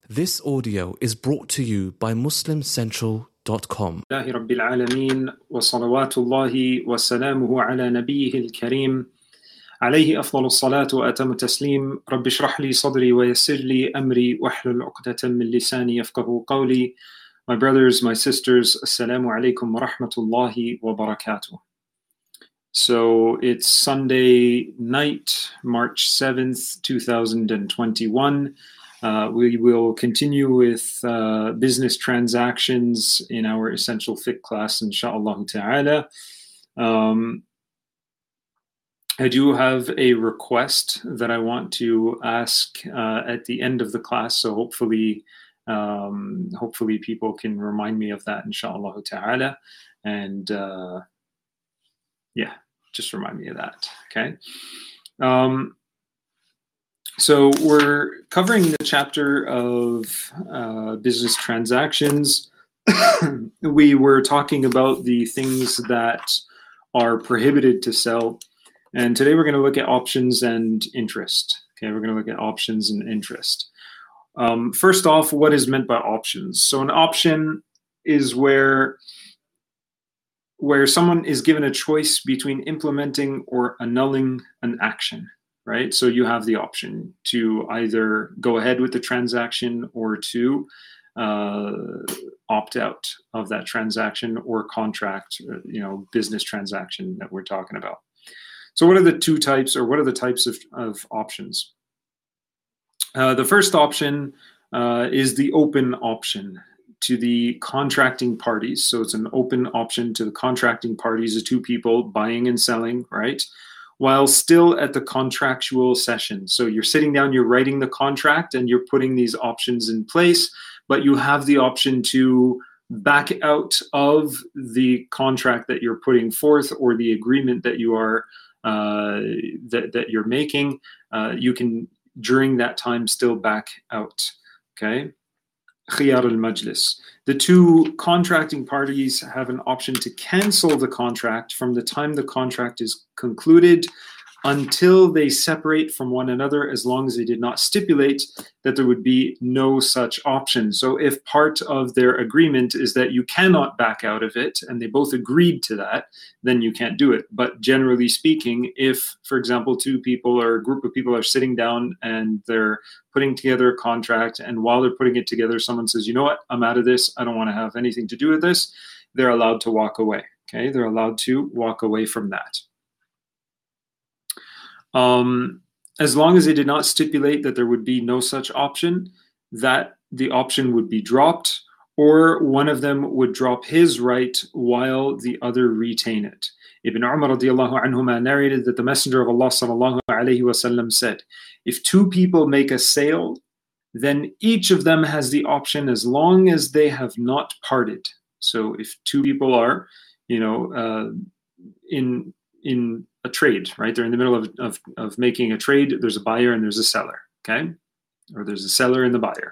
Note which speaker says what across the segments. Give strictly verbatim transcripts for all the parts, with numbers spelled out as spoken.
Speaker 1: This audio is brought to you by muslim central dot com.
Speaker 2: الله رب العالمين وصلوات الله وسلامه على نبيه الكريم عليه أفضل الصلاة وأتم التسليم. رب اشرح لي صدري ويسر لي أمري واحلل عقدة من لساني يفقهوا قولي. My brothers, my sisters, assalamu alaikum wa rahmatullahi wa barakatuh. So it's Sunday night, March seventh, two thousand twenty-one. Uh, we will continue with uh, business transactions in our essential fiqh class, inshallah ta'ala. Um, I do have a request that I want to ask uh, at the end of the class, so hopefully um, hopefully people can remind me of that, inshallah ta'ala. And uh, yeah, just remind me of that, okay? Um, So we're covering the chapter of uh, business transactions. We were talking about the things that are prohibited to sell. And today we're going to look at options and interest. Okay, we're going to look at options and interest. Um, first off, what is meant by options? So an option is where, where someone is given a choice between implementing or annulling an action. Right? So you have the option to either go ahead with the transaction or to uh, opt out of that transaction or contract, you know, business transaction that we're talking about. So what are the two types, or what are the types of, of options? Uh, the first option uh, is the open option to the contracting parties. So it's an open option to the contracting parties, the two people buying and selling, right? While still at the contractual session. So you're sitting down, you're writing the contract, and you're putting these options in place, but you have the option to back out of the contract that you're putting forth or the agreement that you are uh, that, that you're making. Uh, you can, during that time, still back out, okay? Khiyar al-majlis. The two contracting parties have an option to cancel the contract from the time the contract is concluded until they separate from one another, as long as they did not stipulate that there would be no such option. So if part of their agreement is that you cannot back out of it, and they both agreed to that, then you can't do it. But generally speaking, if, for example, two people or a group of people are sitting down and they're putting together a contract, and while they're putting it together, someone says, you know what, I'm out of this, I don't want to have anything to do with this, they're allowed to walk away, okay? They're allowed to walk away from that. Um, as long as they did not stipulate that there would be no such option, that the option would be dropped, or one of them would drop his right while the other retain it. Ibn Umar radiallahu anhuma narrated that the Messenger of Allah sallallahu alayhi wasallam said, if two people make a sale, then each of them has the option as long as they have not parted. So if two people are, you know, uh, in in a trade, right? They're in the middle of, of, of making a trade. There's a buyer and there's a seller, okay? Or there's a seller and the buyer.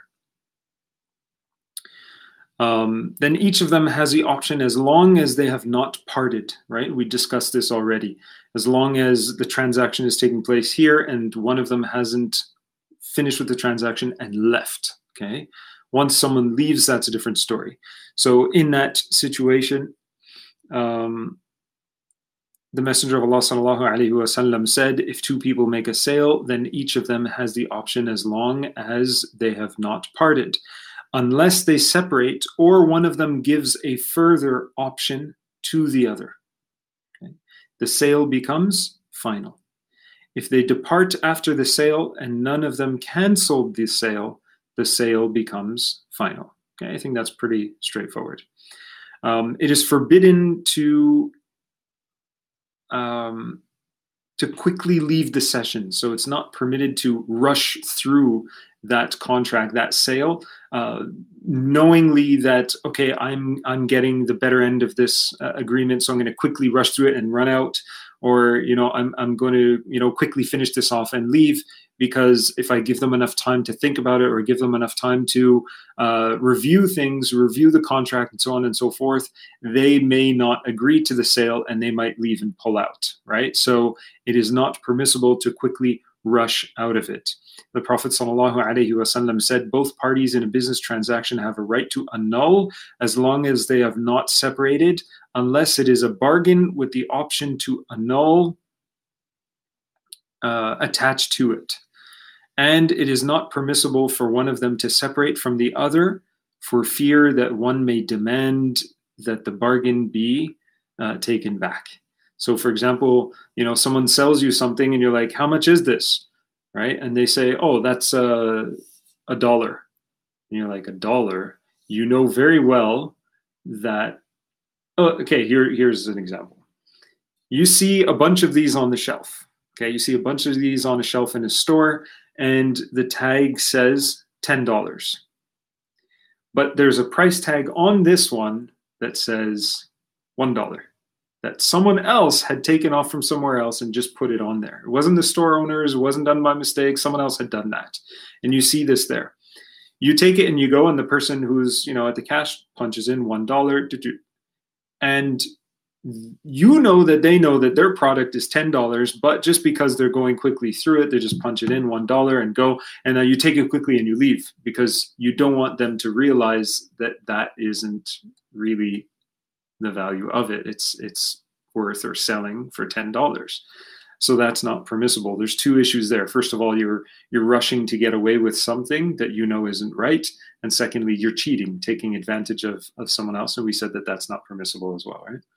Speaker 2: Um, then each of them has the option as long as they have not parted, right? We discussed this already. As long as the transaction is taking place here and one of them hasn't finished with the transaction and left, okay? Once someone leaves, that's a different story. So in that situation, um, the Messenger of Allah sallallahu alaihi wasallam said, if two people make a sale, then each of them has the option as long as they have not parted, unless they separate or one of them gives a further option to the other. Okay? The sale becomes final. If they depart after the sale and none of them canceled the sale, the sale becomes final. Okay? I think that's pretty straightforward. Um, it is forbidden to Um, to quickly leave the session. So it's not permitted to rush through that contract, that sale, uh, knowingly that, okay, I'm I'm getting the better end of this uh, agreement, so I'm going to quickly rush through it and run out, or you know, I'm I'm going to you know quickly finish this off and leave, because if I give them enough time to think about it, or give them enough time to uh, review things, review the contract, and so on and so forth, they may not agree to the sale and they might leave and pull out, right? So it is not permissible to quickly rush out of it. The Prophet ﷺ said, both parties in a business transaction have a right to annul as long as they have not separated, unless it is a bargain with the option to annul uh, attached to it. And it is not permissible for one of them to separate from the other for fear that one may demand that the bargain be uh, taken back. So for example, you know, someone sells you something and you're like, how much is this? Right? And they say, oh, that's uh, a dollar. And you're like, a dollar? You know very well that, oh, okay, here, here's an example. You see a bunch of these on the shelf. Okay, you see a bunch of these on a shelf in a store, and the tag says ten dollars. But there's a price tag on this one that says one dollar. That someone else had taken off from somewhere else and just put it on there. It wasn't the store owners, it wasn't done by mistake, someone else had done that. And you see this there. You take it and you go, and the person who's, you know, at the cash punches in one dollar, and you know that they know that their product is ten dollars, but just because they're going quickly through it, they just punch it in one dollar and go, and then you take it quickly and you leave because you don't want them to realize that that isn't really the value of it. It's it's worth or selling for ten dollars. So that's not permissible. There's two issues there. First of all, you're you're rushing to get away with something that you know isn't right, and secondly, you're cheating, taking advantage of of someone else. And we said that that's not permissible as well, right?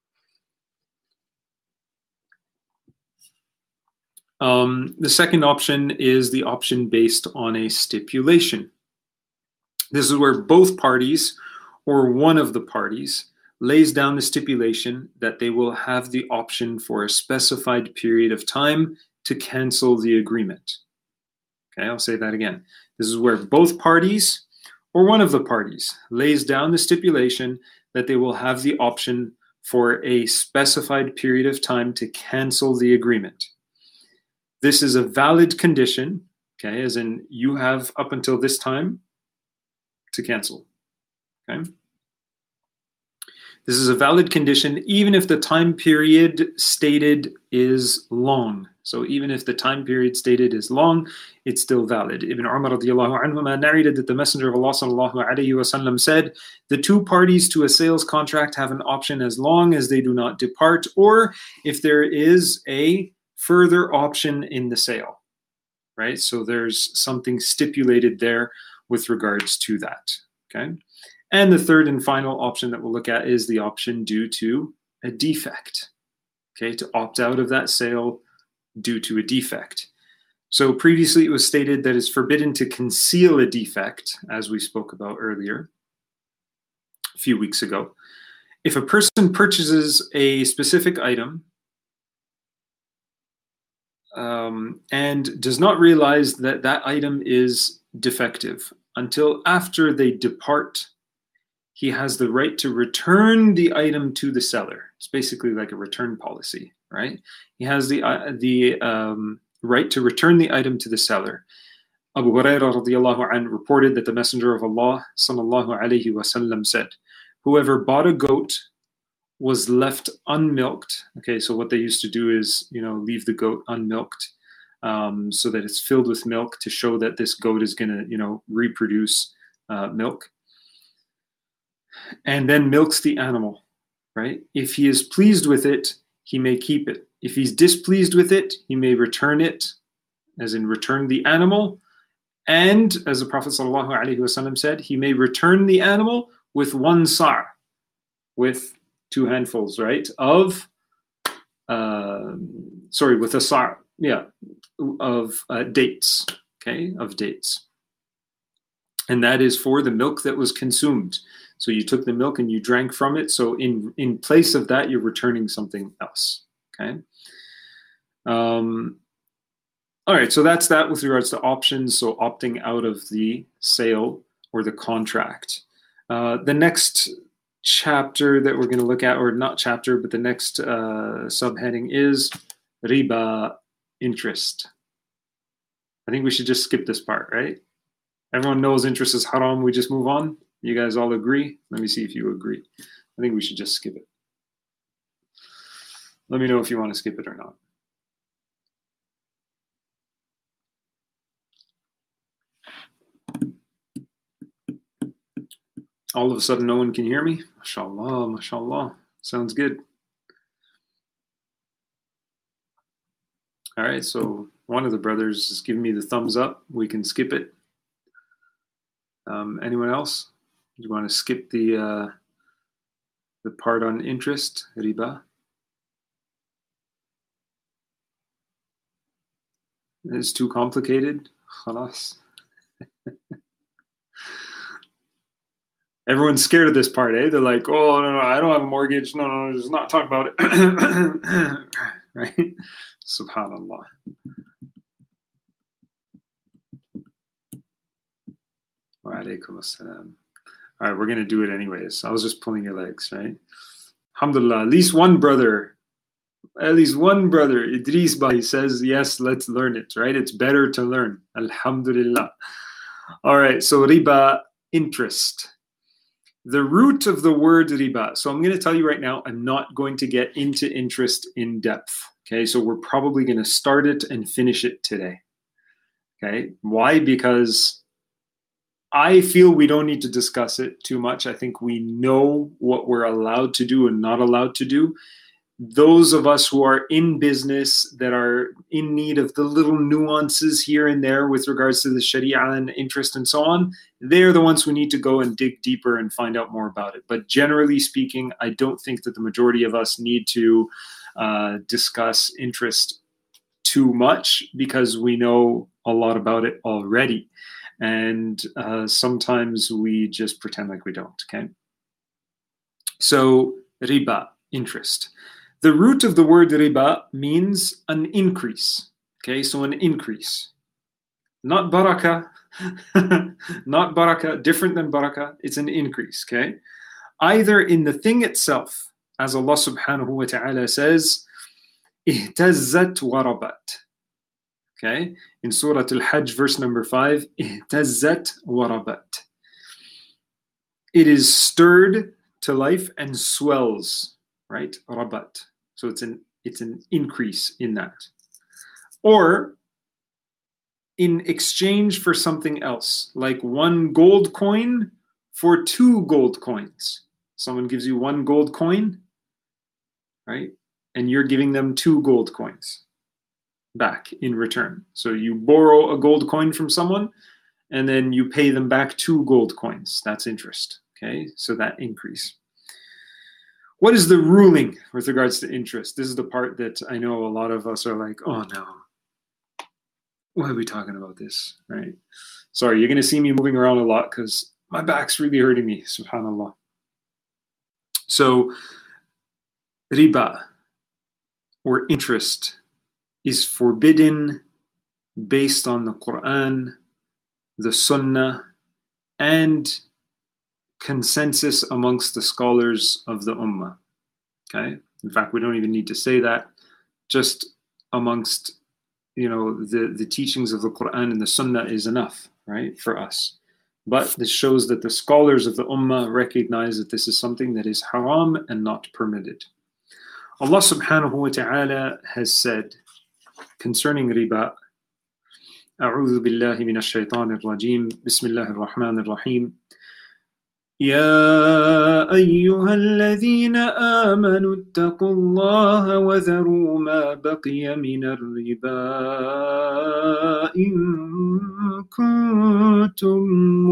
Speaker 2: Um, the second option is the option based on a stipulation. This is where both parties or one of the parties lays down the stipulation that they will have the option for a specified period of time to cancel the agreement. Okay, I'll say that again. This is where both parties or one of the parties lays down the stipulation that they will have the option for a specified period of time to cancel the agreement. This is a valid condition, okay, as in you have up until this time to cancel, okay? This is a valid condition even if the time period stated is long. So even if the time period stated is long, it's still valid. Ibn Umar radiallahu anhuma narrated that the Messenger of Allah sallallahu alayhi wa sallam said, the two parties to a sales contract have an option as long as they do not depart, or if there is a further option in the sale, right? So there's something stipulated there with regards to that, okay? And the third and final option that we'll look at is the option due to a defect, okay? To opt out of that sale due to a defect. So previously it was stated that it's forbidden to conceal a defect, as we spoke about earlier, a few weeks ago. If a person purchases a specific item Um, and does not realize that that item is defective until after they depart, he has the right to return the item to the seller. It's basically like a return policy, right? He has the uh, the um, right to return the item to the seller. Abu Hurairah radiallahu anhu reported that the Messenger of Allah sallallahu alayhi wa sallam said, whoever bought a goat was left unmilked. Okay, so what they used to do is, you know, leave the goat unmilked um, so that it's filled with milk to show that this goat is going to, you know, reproduce uh, milk. And then milks the animal, right? If he is pleased with it, he may keep it. If he's displeased with it, he may return it, as in return the animal. And as the Prophet sallallahu alaihi wasallam said, he may return the animal with one sa', with two handfuls, right, of, uh, sorry, with a sa', yeah, of uh, dates, okay, of dates. And that is for the milk that was consumed. So you took the milk and you drank from it. So in, in place of that, you're returning something else, okay? Um, all right, so that's that with regards to options, so opting out of the sale or the contract. Uh, the next chapter that we're going to look at, or not chapter, but the next uh, subheading is riba, interest. I think we should just skip this part, right? Everyone knows interest is haram. We just move on. You guys all agree? Let me see if you agree. I think we should just skip it. Let me know if you want to skip it or not. All of a sudden, no one can hear me? MashaAllah, MashaAllah. Sounds good. All right, so one of the brothers is giving me the thumbs up. We can skip it. Um, anyone else? You want to skip the uh, the part on interest, riba? It's too complicated. Khalas. Everyone's scared of this part, eh? They're like, oh, no, no, I don't have a mortgage. No, no, just not talk about it. Right? Subhanallah. Wa alaikum assalam. All right, we're going to do it anyways. I was just pulling your legs, right? Alhamdulillah, at least one brother, at least one brother, Idris Bhai, says, yes, let's learn it, right? It's better to learn. Alhamdulillah. All right, so riba, interest. The root of the word riba. So I'm going to tell you right now, I'm not going to get into interest in depth. Okay, so we're probably going to start it and finish it today. Okay, why? Because I feel we don't need to discuss it too much. I think we know what we're allowed to do and not allowed to do. Those of us who are in business that are in need of the little nuances here and there with regards to the Sharia and interest and so on, they're the ones who need to go and dig deeper and find out more about it. But generally speaking, I don't think that the majority of us need to uh, discuss interest too much because we know a lot about it already. And uh, sometimes we just pretend like we don't, okay? So riba, interest. The root of the word riba means an increase. Okay, so an increase. Not barakah, not barakah, different than barakah. It's an increase, okay? Either in the thing itself, as Allah subhanahu wa ta'ala says, ihtazzat wa rabat. Okay, in Surah Al-Hajj, verse number five, ihtazzat wa rabat. It is stirred to life and swells, right? Rabat. So it's an it's an increase in that. Or in exchange for something else, like one gold coin for two gold coins. Someone gives you one gold coin, right? And you're giving them two gold coins back in return. So you borrow a gold coin from someone and then you pay them back two gold coins. That's interest, okay? So that increase. What is the ruling with regards to interest? This is the part that I know a lot of us are like, oh no, why are we talking about this, right? Sorry, you're going to see me moving around a lot because my back's really hurting me, subhanAllah. So riba, or interest, is forbidden based on the Quran, the Sunnah, and consensus amongst the scholars of the Ummah. Okay? In fact, we don't even need to say that. Just amongst, you know, the, the teachings of the Quran and the Sunnah is enough, right, for us. But this shows that the scholars of the Ummah recognize that this is something that is haram and not permitted. Allah subhanahu wa ta'ala has said concerning riba, أعوذ بالله من الشيطان الرجيم بسم الله الرحمن الرحيم يا أيها الذين آمنوا اتقوا الله وذروا ما بقي من الربا إن كنتم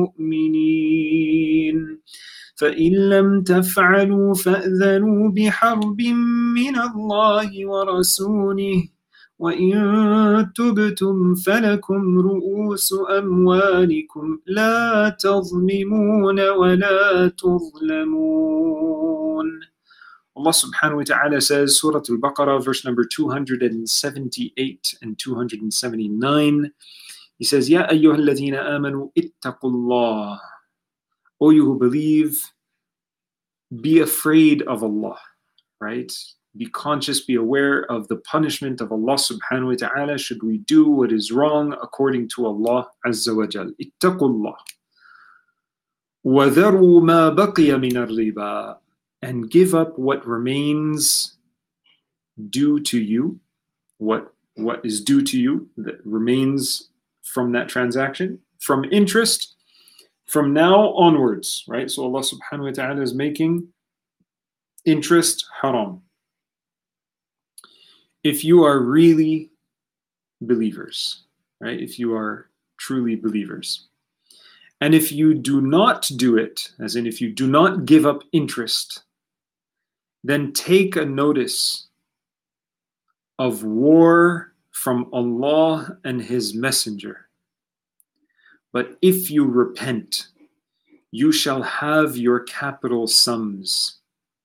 Speaker 2: مؤمنين فإن لم تفعلوا فأذنوا بحرب من الله ورسوله وإن تبتم فلكم رؤوس أموالكم لا تظلمون ولا تظلمون. Allah subhanahu wa ta'ala says, Surah Al-Baqarah, verse number two hundred seventy-eight and two hundred seventy-nine. He says, Ya ayyuha alladhina amanu ittaqullah. O you who believe, be afraid of Allah, right? Be conscious, be aware of the punishment of Allah subhanahu wa ta'ala should we do what is wrong according to Allah azza wa jal. Ittaqullah. وَذَرُوا مَا بَقِيَ مِنَ الرِّبَا. And give up what remains due to you, what, what is due to you, that remains from that transaction, from interest. From now onwards, right? So Allah subhanahu wa ta'ala is making interest haram. If you are really believers, right? If you are truly believers. And if you do not do it, as in if you do not give up interest, then take a notice of war from Allah and His Messenger. But if you repent, you shall have your capital sums.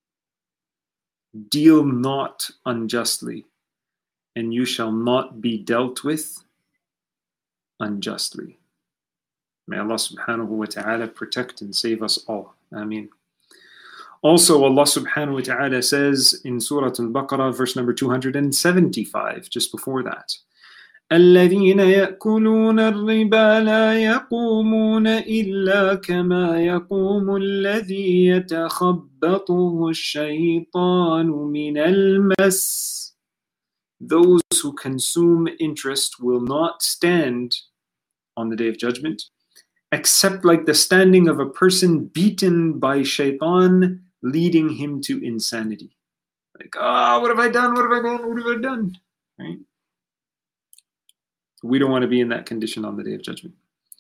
Speaker 2: Deal not unjustly, and you shall not be dealt with unjustly. May Allah subhanahu wa ta'ala protect and save us all. Ameen. Also, Allah subhanahu wa ta'ala says in Surah Al-Baqarah, verse number two hundred seventy-five, just before that, الذين يأكلون الربا لا يقومون إلا كما يقوم الذي يتخبطه الشيطان من المس. Those who consume interest will not stand on the Day of Judgment, except like the standing of a person beaten by shaitan, leading him to insanity. Like, ah, oh, what have I done? What have I done? What have I done? Right? We don't want to be in that condition on the Day of Judgment.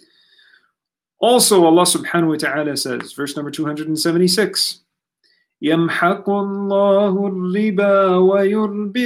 Speaker 2: Also, Allah subhanahu wa ta'ala says, verse number two hundred seventy-six, يَمْحَقُ اللَّهُ الرِّبَا وَيُرْبِي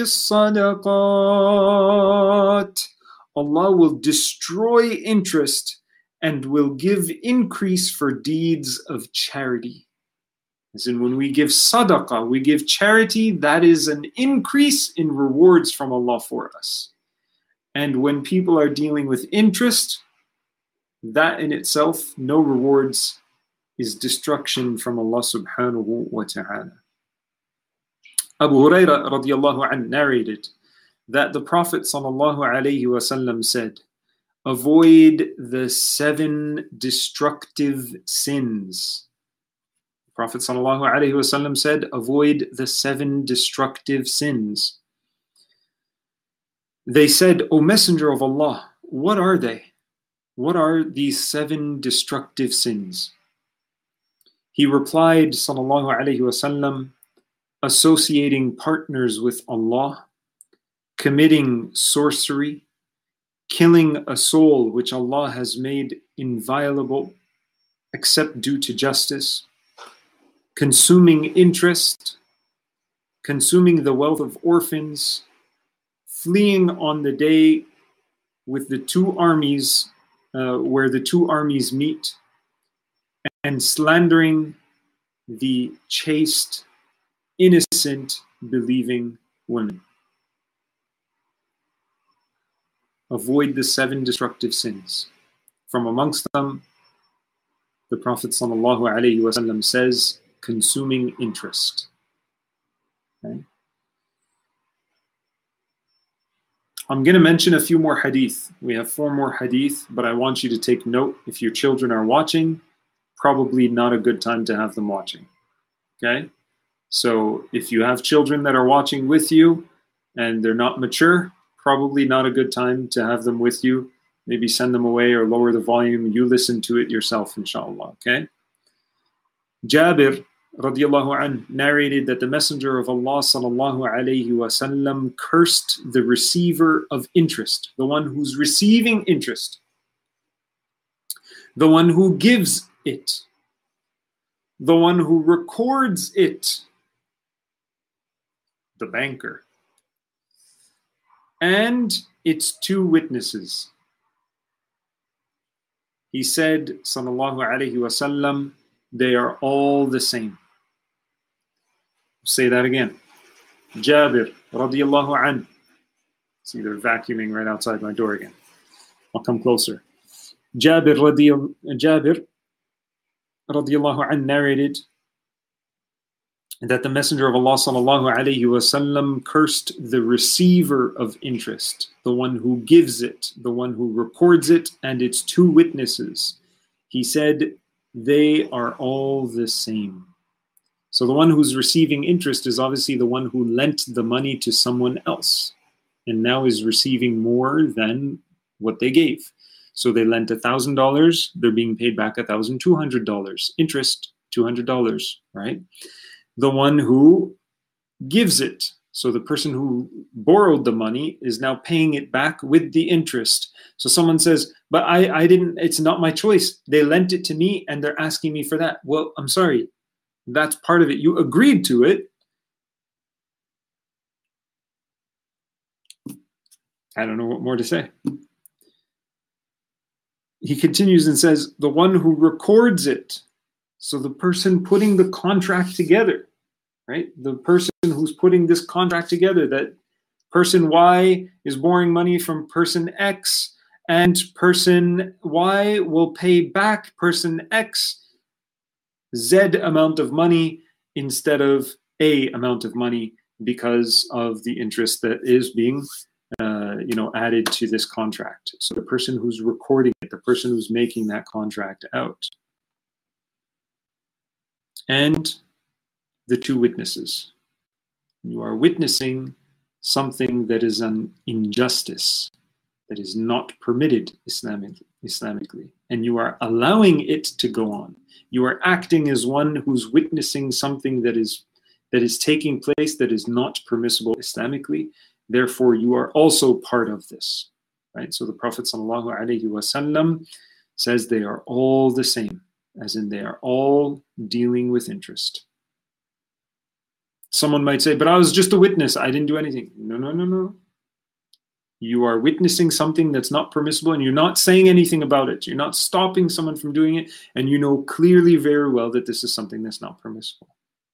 Speaker 2: الصَّدَقَاتِ. Allah will destroy interest and will give increase for deeds of charity. As in, when we give sadaqah, we give charity, that is an increase in rewards from Allah for us. And when people are dealing with interest, that in itself, no rewards, is destruction from Allah subhanahu wa ta'ala. Abu Hurairah radiallahu anhu narrated that the Prophet sallallahu alayhi wasallam said, avoid the seven destructive sins. The Prophet sallallahu alayhi wasallam said, avoid the seven destructive sins. They said, O Messenger of Allah, what are they? What are these seven destructive sins? He replied, sallallahu alayhi wasallam, associating partners with Allah, committing sorcery, killing a soul which Allah has made inviolable except due to justice, consuming interest, consuming the wealth of orphans, fleeing on the day with the two armies, uh, where the two armies meet, and slandering the chaste, innocent, believing women. Avoid the seven destructive sins. From amongst them, the Prophet sallallahu alaihi wasallam says, consuming interest. Okay. I'm going to mention a few more hadith. We have four more hadith, but I want you to take note. If your children are watching, probably not a good time to have them watching. Okay? So if you have children that are watching with you and they're not mature, probably not a good time to have them with you. Maybe send them away or lower the volume. You listen to it yourself, inshallah. Okay? Jabir radiallahu anh narrated that the Messenger of Allah sallallahu alayhi wasallam cursed the receiver of interest, the one who's receiving interest, the one who gives it, the one who records it, the banker, and its two witnesses. He said, sallallahu alayhi wasallam, they are all the same. Say that again. Jabir radiallahu anh. See, they're vacuuming right outside my door again. I'll come closer. Jabir radiallahu Jabir radiallahu anh narrated that the Messenger of Allah sallallahu alayhi wasallam cursed the receiver of interest, the one who gives it, the one who records it, and its two witnesses. He said, they are all the same. So the one who's receiving interest is obviously the one who lent the money to someone else and now is receiving more than what they gave. So they lent one thousand dollars, they're being paid back one thousand two hundred dollars. Interest, two hundred dollars, right? The one who gives it, so the person who borrowed the money is now paying it back with the interest. So someone says, but I, I didn't, it's not my choice. They lent it to me and they're asking me for that. Well, I'm sorry. That's part of it. You agreed to it. I don't know what more to say. He continues and says, the one who records it, so the person putting the contract together, right? The person who's putting this contract together, that person Y is borrowing money from person X, and person Y will pay back person X Z amount of money instead of A amount of money because of the interest that is being uh, you know, added to this contract. So the person who's recording it, the person who's making that contract out. And the two witnesses. You are witnessing something that is an injustice, that is not permitted Islamic, Islamically, and you are allowing it to go on. You are acting as one who's witnessing something that is that is taking place that is not permissible Islamically. Therefore, you are also part of this, right? So the Prophet sallallahu alaihi wasallam says they are all the same, as in they are all dealing with interest. Someone might say, but I was just a witness. I didn't do anything. No, no, no, no. You are witnessing something that's not permissible and you're not saying anything about it. You're not stopping someone from doing it. And you know clearly very well that this is something that's not permissible.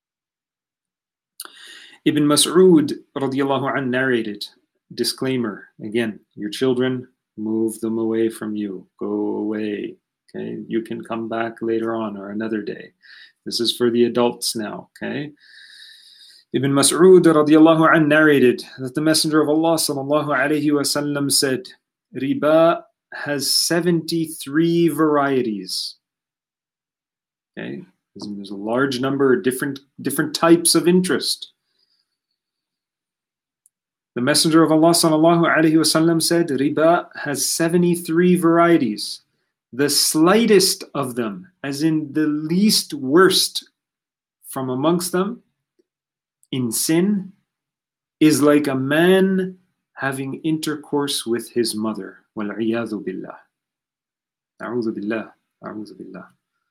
Speaker 2: Ibn Mas'ud radiallahu anh narrated, disclaimer, again, your children, move them away from you. Go away. Okay, you can come back later on or another day. This is for the adults now, okay? Ibn Mas'ud radiallahu anh narrated that the Messenger of Allah sallallahu alayhi wasallam said, riba has seventy-three varieties. Okay, there's a large number of different, different types of interest. The Messenger of Allah sallallahu alayhi wasallam said, riba has seventy-three varieties. The slightest of them, as in the least worst from amongst them, in sin, is like a man having intercourse with his mother. وَالْعِيَاذُ بِاللَّهِ. أعوذ بالله. أعوذ بالله.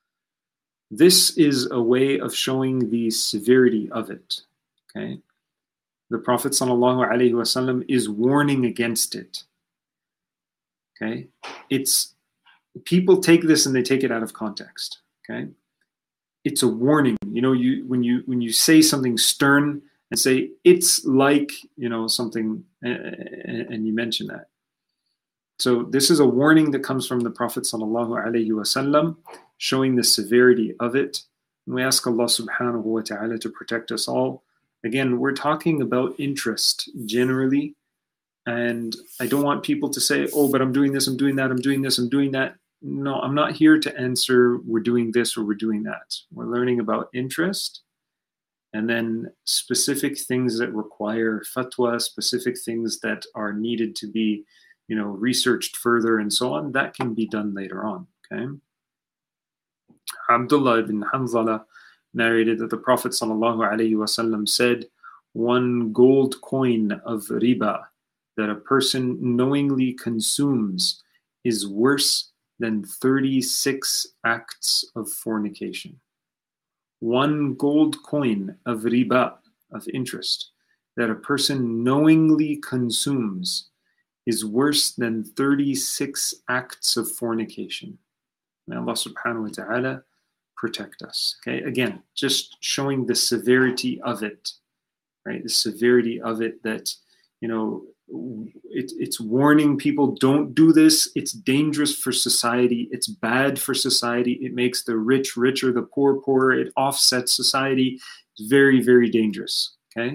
Speaker 2: This is a way of showing the severity of it. Okay, the Prophet sallallahu alaihi wasallam is warning against it. Okay, it's people take this and they take it out of context. Okay. It's a warning. You know, you when you when you say something stern and say it's like, you know, something, and, and you mention that. So this is a warning that comes from the Prophet sallallahu alaihi wasallam, showing the severity of it. And we ask Allah subhanahu wa ta'ala to protect us all. Again, we're talking about interest generally, and I don't want people to say, oh, but I'm doing this, I'm doing that, I'm doing this, I'm doing that. No, I'm not here to answer we're doing this or we're doing that. We're learning about interest, and then specific things that require fatwa, specific things that are needed to be, you know, researched further and so on. That can be done later on. Okay. Abdullah ibn Hanzala narrated that the Prophet sallallahu alaihi wasallam said, one gold coin of riba that a person knowingly consumes is worse than thirty-six acts of fornication. One gold coin of riba, of interest, that a person knowingly consumes is worse than thirty-six acts of fornication. May Allah subhanahu wa ta'ala protect us. Okay, again, just showing the severity of it, right? The severity of it, that, you know, it, it's warning people, don't do this. It's dangerous for society. It's bad for society. It makes the rich richer, the poor poorer. It offsets society. It's very, very dangerous. Okay.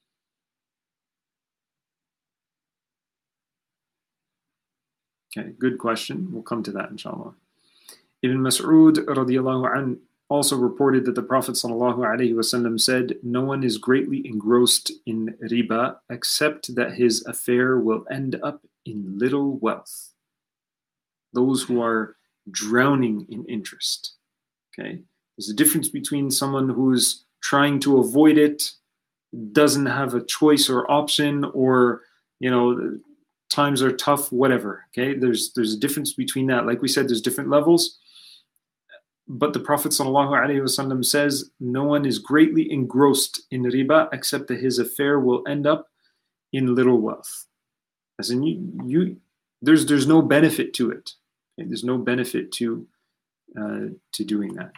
Speaker 2: Okay, good question. We'll come to that, inshallah. Ibn Mas'ud radiallahu anhu also reported that the Prophet sallallahu alaihi wasallam said, no one is greatly engrossed in riba except that his affair will end up in little wealth. those who are drowning in interest. Okay, there's a difference between someone who's trying to avoid it, doesn't have a choice or option, or you know, times are tough, whatever. Okay, there's there's a difference between that. Like we said, there's different levels. But the Prophet ﷺ says, no one is greatly engrossed in riba except that his affair will end up in little wealth. As in, you, you there's there's no benefit to it. Okay? There's no benefit to uh, to doing that.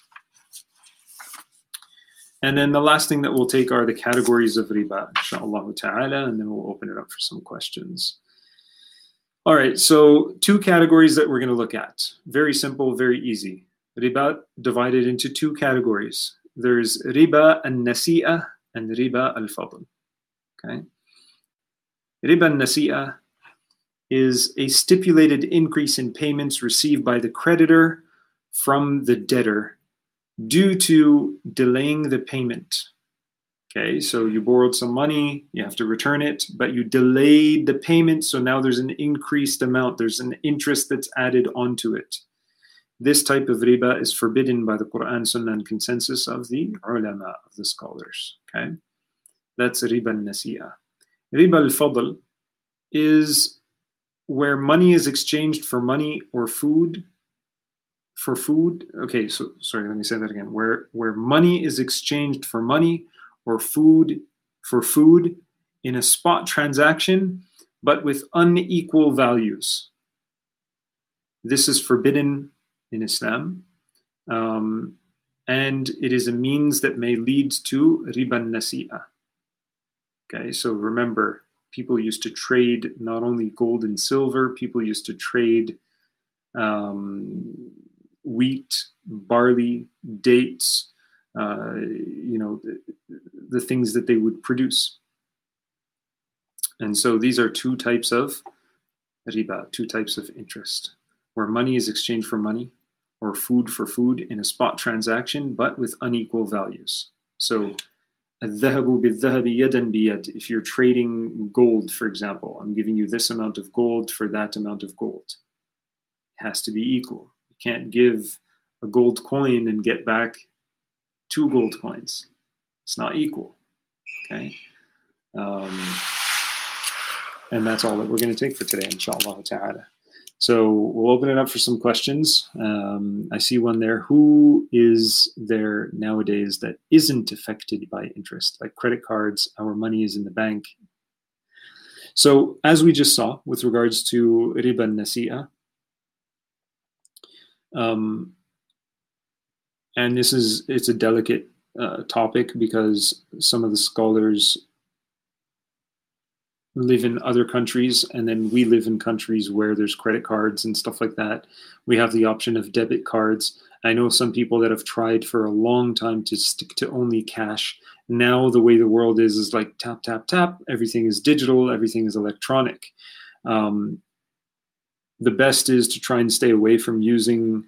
Speaker 2: And then the last thing that we'll take are the categories of riba, inshaAllah ta'ala, and then we'll open it up for some questions. All right, so two categories that we're going to look at. Very simple, very easy. Riba divided into two categories. There's riba al-nasi'ah and riba al-fadl. Okay. Riba al-nasi'ah is a stipulated increase in payments received by the creditor from the debtor due to delaying the payment. Okay, so you borrowed some money, you have to return it, but you delayed the payment, so now there's an increased amount, there's an interest that's added onto it. This type of riba is forbidden by the Quran, Sunnah, and consensus of the ulama, of the scholars. Okay, that's riba al-nasi'ah. Riba al-fadl is where money is exchanged for money or food. For food, okay, so sorry, let me say that again. Where where money is exchanged for money or food for food in a spot transaction, but with unequal values. This is forbidden in Islam, um, and it is a means that may lead to riba al-nasi'ah. Okay, so remember, people used to trade not only gold and silver, people used to trade um, wheat, barley, dates, uh, you know, the, the things that they would produce. And so these are two types of riba, two types of interest, where money is exchanged for money or food for food in a spot transaction, but with unequal values. So الذهب بالذهب يدا بيد. If you're trading gold, for example, I'm giving you this amount of gold for that amount of gold. It has to be equal. You can't give a gold coin and get back two gold coins. It's not equal. Okay? Um, and that's all that we're going to take for today, inshallah ta'ala. So we'll open it up for some questions. Um, I see one there. Who is there nowadays that isn't affected by interest? Like credit cards, our money is in the bank. So as we just saw with regards to riba al-nasi'ah, um, and this is, it's a delicate uh, topic because some of the scholars live in other countries, and then we live in countries where there's credit cards and stuff like that. We have the option of debit cards. I know some people that have tried for a long time to stick to only cash. Now the way the world is is like tap, tap, tap. Everything is digital. Everything is electronic. Um, the best is to try and stay away from using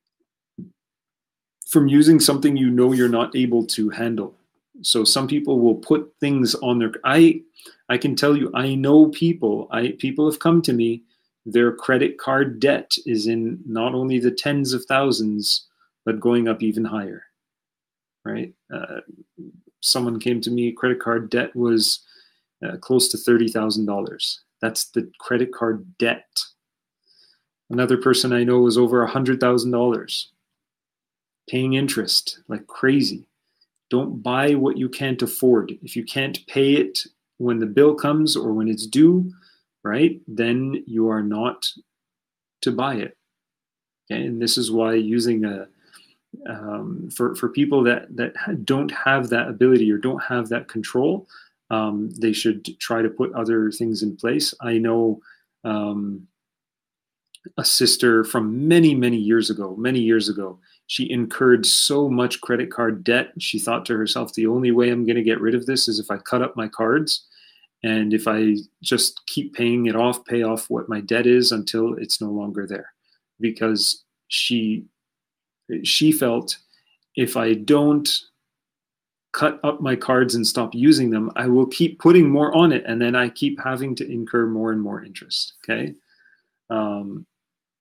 Speaker 2: from using something you know you're not able to handle. So some people will put things on their, I I can tell you, I know people, I people have come to me, their credit card debt is in not only the tens of thousands, but going up even higher, right? Uh, someone came to me, credit card debt was uh, close to thirty thousand dollars. That's the credit card debt. Another person I know was over one hundred thousand dollars, paying interest like crazy. Don't buy what you can't afford. If you can't pay it when the bill comes or when it's due, right, then you are not to buy it. Okay, and this is why using a um, for for people that that don't have that ability or don't have that control, um, they should try to put other things in place. I know um, a sister from many many years ago, many years ago. She incurred so much credit card debt. She thought to herself, the only way I'm going to get rid of this is if I cut up my cards. And if I just keep paying it off, pay off what my debt is until it's no longer there. Because she, she felt if I don't cut up my cards and stop using them, I will keep putting more on it. And then I keep having to incur more and more interest. Okay. Um,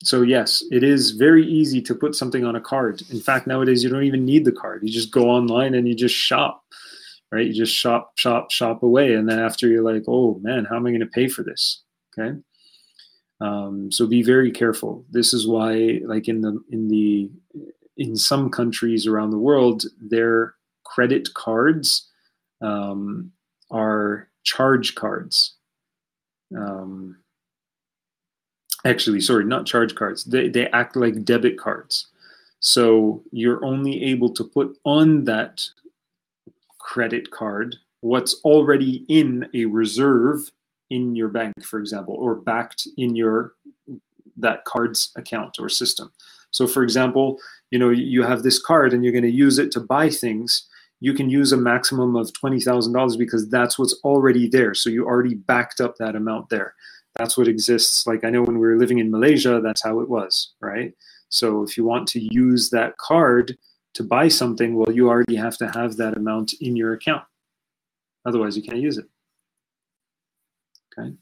Speaker 2: so yes, it is very easy to put something on a card. In fact, nowadays you don't even need the card. You just go online and you just shop, right? You just shop, shop, shop away. And then after you're like, oh man, how am I going to pay for this? Okay. Um, so be very careful. This is why, like in the, in the, in some countries around the world, their credit cards um, are charge cards. Um, Actually, sorry, not charge cards. They, they act like debit cards. So you're only able to put on that credit card what's already in a reserve in your bank, for example, or backed in your that card's account or system. So for example, you know, you have this card and you're going to use it to buy things. You can use a maximum of twenty thousand dollars because that's what's already there. So you already backed up that amount there. That's what exists. Like I know when we were living in Malaysia, that's how it was, right? So if you want to use that card to buy something, well, you already have to have that amount in your account. Otherwise, you can't use it. Okay.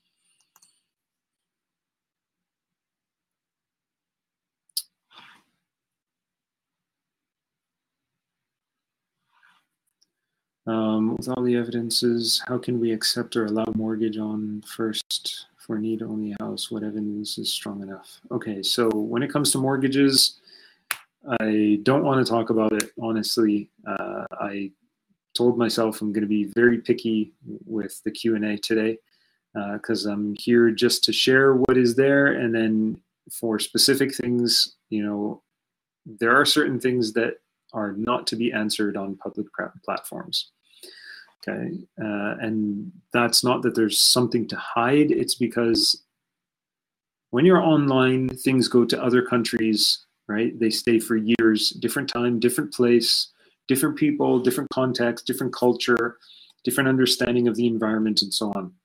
Speaker 2: Um, with all the evidences, how can we accept or allow mortgage on first for need only house? What evidence is strong enough? Okay, so when it comes to mortgages, I don't want to talk about it, honestly. Uh, I told myself I'm going to be very picky with the Q and A today because uh, I'm here just to share what is there. And then for specific things, you know, there are certain things that are not to be answered on public platforms. Okay, uh, and that's not that there's something to hide. It's because when you're online, things go to other countries, right? They stay for years, different time, different place, different people, different context, different culture, different understanding of the environment, and so on.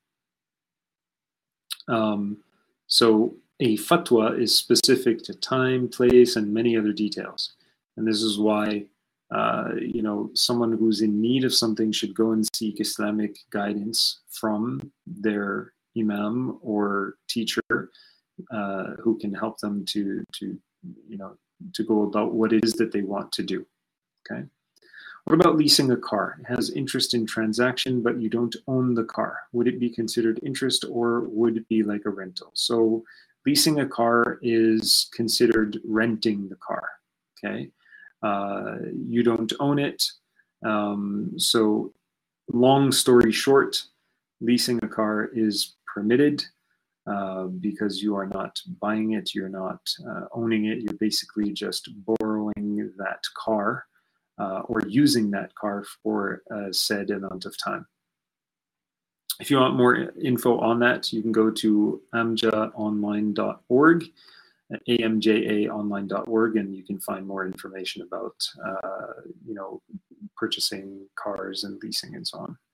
Speaker 2: Um, so a fatwa is specific to time, place, and many other details. And this is why Uh, you know, someone who's in need of something should go and seek Islamic guidance from their imam or teacher uh, who can help them to, to, you know, to go about what it is that they want to do. Okay. What about leasing a car? It has interest in transaction, but you don't own the car. Would it be considered interest or would it be like a rental? So leasing a car is considered renting the car. Okay. Uh, you don't own it. Um, so long story short, leasing a car is permitted uh, because you are not buying it, you're not uh, owning it, you're basically just borrowing that car uh, or using that car for a said amount of time. If you want more info on that, you can go to amja online dot org. A M J A online dot org, and you can find more information about, uh, you know, purchasing cars and leasing and so on.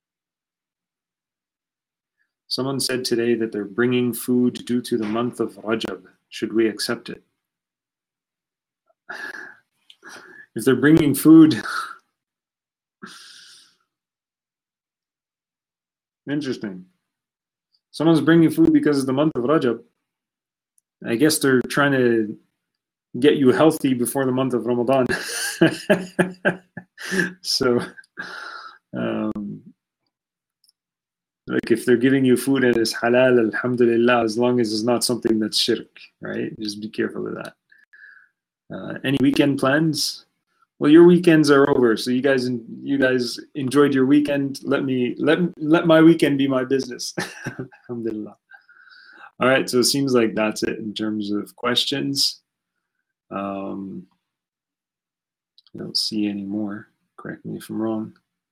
Speaker 2: Someone said today that they're bringing food due to the month of Rajab. Should we accept it? If they're bringing food, interesting. Someone's bringing food because it's the month of Rajab. I guess they're trying to get you healthy before the month of Ramadan. So, um, like if they're giving you food and it's halal, alhamdulillah, as long as it's not something that's shirk, right? Just be careful of that. Uh, any weekend plans? Well, your weekends are over, so you guys, you guys enjoyed your weekend. Let me let let my weekend be my business. Alhamdulillah. All right, so it seems like that's it in terms of questions. Um, I don't see any more. Correct me if I'm wrong.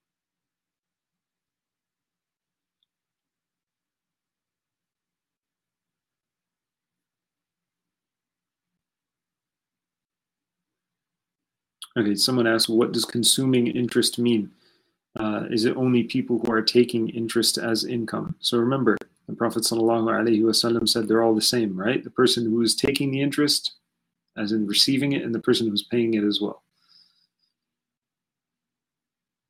Speaker 2: Okay, someone asked, what does consuming interest mean? Uh, is it only people who are taking interest as income? So remember, the Prophet ﷺ said they're all the same, right? The person who is taking the interest, as in receiving it, and the person who's paying it as well.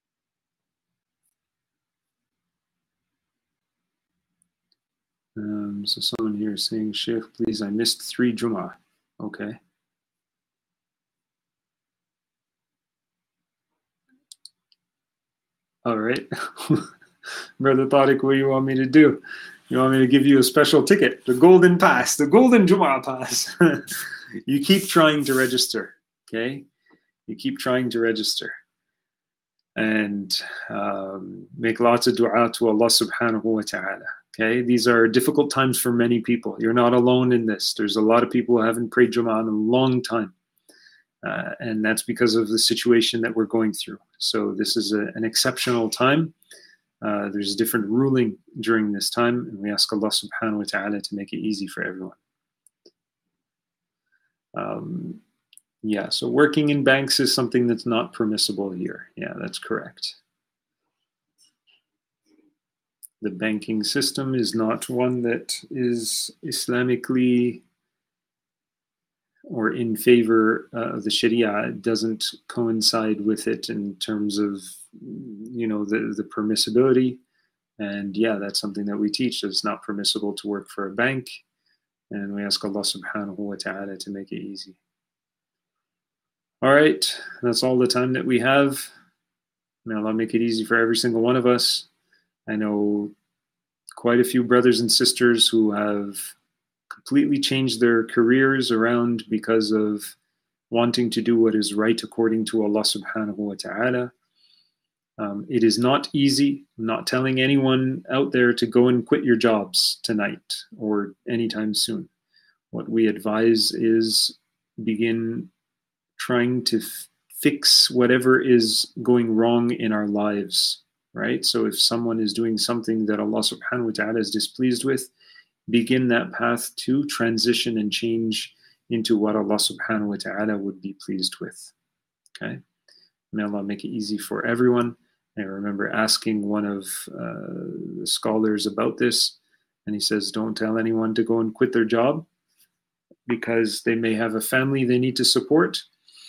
Speaker 2: Um, Um, so someone here is saying, Sheikh, please, I missed three Jum'ah. Okay. All right. Brother Tariq, what do you want me to do? You want me to give you a special ticket, the golden pass, the golden Jum'ah pass. You keep trying to register, okay? You keep trying to register. And um, make lots of dua to Allah subhanahu wa ta'ala. Okay, these are difficult times for many people. You're not alone in this. There's a lot of people who haven't prayed Jum'ah in a long time. Uh, and that's because of the situation that we're going through. So this is a, an exceptional time. Uh, there's a different ruling during this time, and we ask Allah subhanahu wa ta'ala to make it easy for everyone. Um, yeah, so working in banks is something that's not permissible here. Yeah, that's correct. The banking system is not one that is Islamically or in favor uh, of the Sharia. It doesn't coincide with it in terms of, you know, the, the permissibility. And yeah, that's something that we teach. It's not permissible to work for a bank. And we ask Allah subhanahu wa ta'ala to make it easy. All right, that's all the time that we have. May Allah make it easy for every single one of us. I know quite a few brothers and sisters who have completely changed their careers around because of wanting to do what is right according to Allah subhanahu wa ta'ala. Um, it is not easy. I'm not telling anyone out there to go and quit your jobs tonight or anytime soon. What we advise is begin trying to f- fix whatever is going wrong in our lives, right? So if someone is doing something that Allah subhanahu wa ta'ala is displeased with, begin that path to transition and change into what Allah subhanahu wa ta'ala would be pleased with. Okay? May Allah make it easy for everyone. I remember asking one of uh, the scholars about this, and he says, don't tell anyone to go and quit their job because they may have a family they need to support.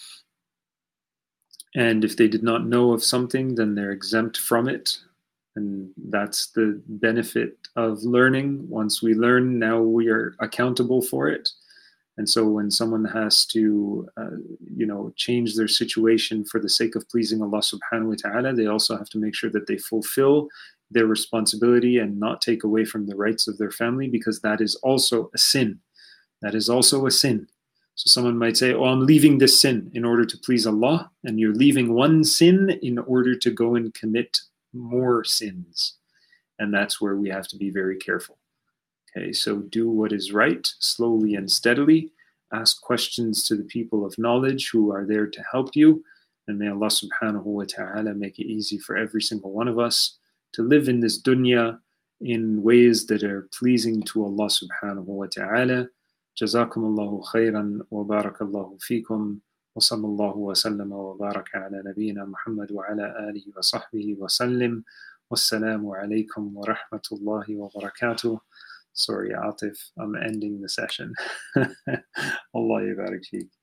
Speaker 2: And if they did not know of something, then they're exempt from it. And that's the benefit of learning. Once we learn, now we are accountable for it. And so when someone has to, uh, you know, change their situation for the sake of pleasing Allah subhanahu wa ta'ala, they also have to make sure that they fulfill their responsibility and not take away from the rights of their family, because that is also a sin. That is also a sin. So someone might say, oh, I'm leaving this sin in order to please Allah, and you're leaving one sin in order to go and commit more sins. And that's where we have to be very careful. Okay, so do what is right, slowly and steadily. Ask questions to the people of knowledge who are there to help you. And may Allah subhanahu wa ta'ala make it easy for every single one of us to live in this dunya in ways that are pleasing to Allah subhanahu wa ta'ala. جزاكم الله خيرا وبارك الله فيكم وصلى الله وسلم وبارك على نبينا محمد وعلى آله وصحبه وسلم والسلام عليكم ورحمة الله وبركاته. Sorry, Atif, I'm ending the session. Allah yabarak feek.